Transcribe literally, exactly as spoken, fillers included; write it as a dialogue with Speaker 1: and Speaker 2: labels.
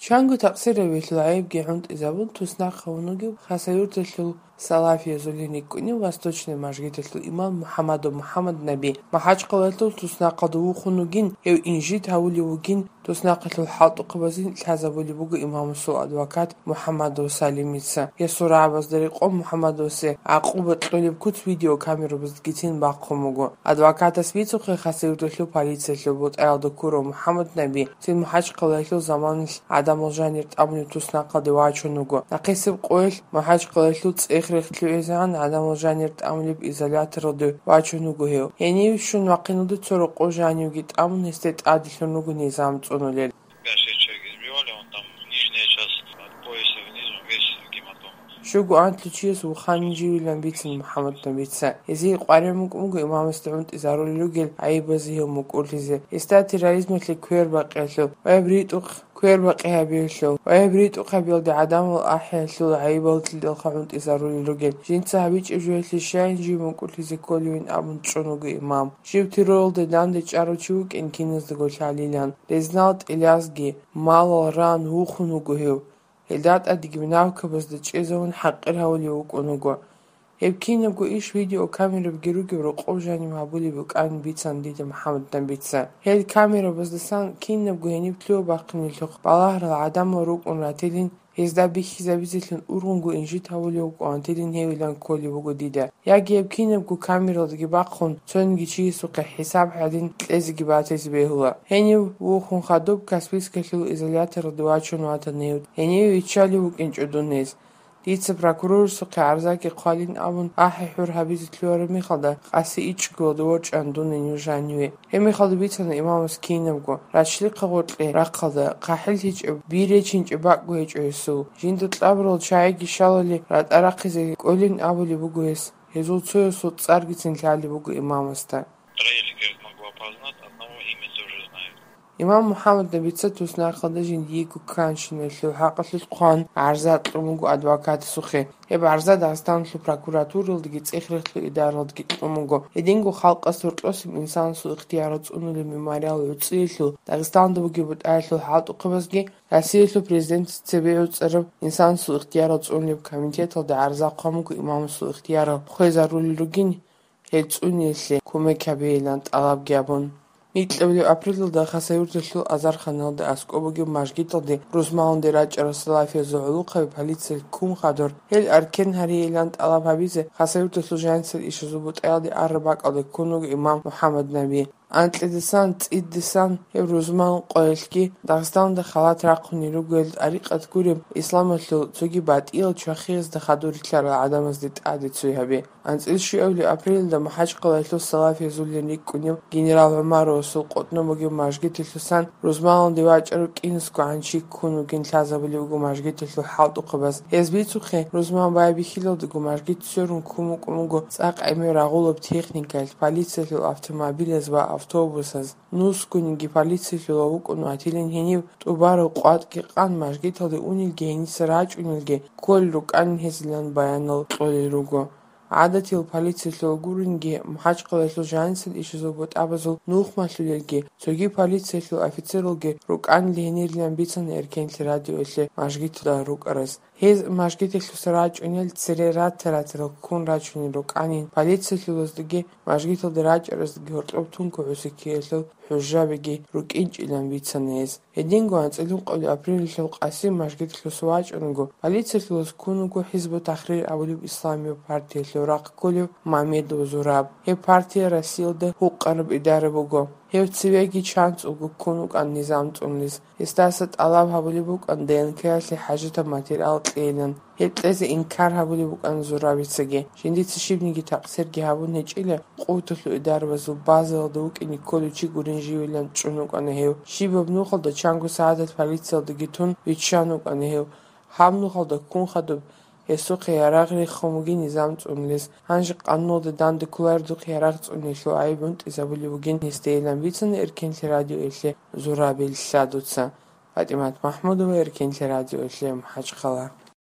Speaker 1: Чангу тақсиреви лаибги хунт изабун туснахавнуги хасаюрташлу салафия зулиникуни восточный мажгиташлу имам Мухаммаду Мухаммад Наби махачқалатлу туснақаду хунугин ев инжит хауливугин туснақатлу халтуқбазин лхазабуливугу имамусу адвокат Мухаммаду Салимица ясура абаздари қом Мухаммаду се ақубатлулиб кут видео камеру бздгитин баққумугу адвокатас вицухи хасаюрташлу полицияшлу бут элду куру Мухаммад Наби син махачқалатлу заман Адам жанр амни туснақади вачунугу нақисиб қойл махачқалатлу цехрехтлу эзан Адам жанр амлиб изоляторду вачунугу хев яни шун вақинуду цору қожанивги амн эстет адилунугу низам цунулел شوقو أنت لشيس وخانجي لنبيت محمد نبيتسا يزي قارمك مكو إمام استعمت إزارو لوجل عيبزيه ومقول لزي استاتي رئيسمة لكوير باقيلو ويبريد أخ كوير باقيها بيلشو ويبريد أخ بيلد عدام والأحيلو عيبالت للخامت إزارو لوجل جينسا هبيج إجوات لشاينجي ومقول لزي كوليوين أبن تشونوغو إمام شيب تيرول دان دي چارو چوك إن كينز دقو شاليلان لزنالت إلياسجي مالو ران هوخونوغو هيو هلدات أدقمناوك بس دجيزون حقر هولي وقونوغو هبكينوغو إيش فيديو كاميرا بجروغي ورقو جاني مابولي بك آن بيتسان ديد محمد نبيتسان هل كاميرا بس دسان كينوغو هني بتلو باقني لخ بالاهر العدم وروق ونراتيلين هزدا بيخي زبيزتلن أورغنغو إنجيت هولي وقوانتيلين هيولان كولي وقو ديدا ياجي هبكينوغو كاميرا دقي باقون تونجي چيسوق حساب حدين تلزيقي باتيز بيهولا هني وخون خادوب كاسبيس كتلو إزولياتر دواتشون واتنيود هني ويتشالي وق إنجودون نيز ديتس براكورور سوق عرزاكي قالين أبون أحي حور هبيز تلوار ميخالدا قاسي إيش قودوارج أندون نيو جانيوي همي خالد بيتنا إمام سكينوغو راشلي قغوطلي راقالدا قاحل هيج بيريج هنج باقو هيج عيسو جيندو تلابرول شايقي شالولي راد أراقيزي قولين أبولي بوغويس هزو تسويو سوط سارجيتين لالي بوغو إمام استا إمام محمد نبيتسا توسناقادا جنديكو كانشنلو حقلو قان عرزات لومغو أدوكات سوخي هب عرزات أستان لو براكوراتور لدي تسخرخلو إدارة لدي لومغو إدينغو خلق أسورتلوس إنسان سو اختيارات أنو لميماريال وتسيلو داغستان دوغي بوتآلو حالتو قبزغي رسيلو بريزيدنت تسبيعو تسرب إنسان سو اختيارات أنو لبكامنتيت لدي عرزات قاموغو إمام سو اختيارات خويزارو للوغين هيتسونيلي كومي كابيلانت ألاب جابون Итλევли აპრილდა ხასაიურთლუ აზარ ხანალდა ასკობოგი მაშგიტოდი რუსმაუნდი რაჭრა სლაფია ზოულუყი პოლიცია კუმხადორ ჰელ არკენ ჰარიელანტ ალაფაბიზე ხასაიურთლუ ჟანსელ იშუზუბუტელდი არბაკალე კუნუგი იმამ მუჰამად ნაბი ანტლედესან წიდესან ევროზმან ყოელკი დაღსტანდა ხალათ რაყუნი როგელ არიყათ გურემ ისლამალუ ცოგი ბატიელ ჩახიეს და ხადურიჩარა ადამაზდი ტადიცუიები ანწილში ევლი აპრილდა მაჰაჭყალათლუ სლაფია ზულენი კუნი გენერალ მამარო სულ ყოტნომოგი მაშგიტილსან რუსმაუნდი ვაჭრო კინსკო ანჩი კუნუგინ თაზაბილი უგო მაშგიტილსუ ჰალტუყბას ეს ბიცუხე რუსმან ბაიბი ხილოდი გო მაშგიტსურუნ კუმუ კუმუგო წაყაიმე რაღულობ ტექნიკალ პოლიციელო ავტომობილეს ვა автобусас нускунги полицияло укуну атилин хени тубаро qatqi qan mashgitodi unilge inisaрач unilge коллу qan hezlan bayanol qolirugo عادتي البوليسيلو غورينجي محاجقلو جانسل ишизобот абазул нухмаллулерги цоги полицияло офицерлги рукан ленерлен бицан эркенли радиоле мажгитла рукарас хез мажгитлу сарач унил церерат тератро кун рачуни руканин полициялоздги мажгитл драч гортоп тунко усикиело хужабиги рукинчилен бицанез эдинго анцелун qoли априлло qaси мажгитлу сувач унго полициялос кунуго хизбу тахрир абулиб исламиё партияло راق كله مامد وزراب هي بارتي رسيل ده حقوق إدارة بگو هي تسويجي chance وگو كونوك عن نظام تونليس استاسد علاب هبولي بوك عن دين كاسي حاجة ماتيريال قيلن هي تلزي إنكار هبولي بوك عن زرابي تسجي شندي تشيب نيجي تقصير جي هبون هيج إلا قوتلو إدارة بزو بازل دوك إني كولو چي گورنجي ولن چونوك عن هيو شي ببنوخل ده چانگو سعادت فاليتسل دگي تون ويچانوك عن هيو هم نوخل ده كون خدو Esу қиярағри хомуги низам цунлис ханжи қанноды данды куларду қиярақ цунлишлу айбунт изабулибугин нистейлан вицан эркенли радио элли зурабил садуца Фатимат Махмудова эркенли радио элли мхачқала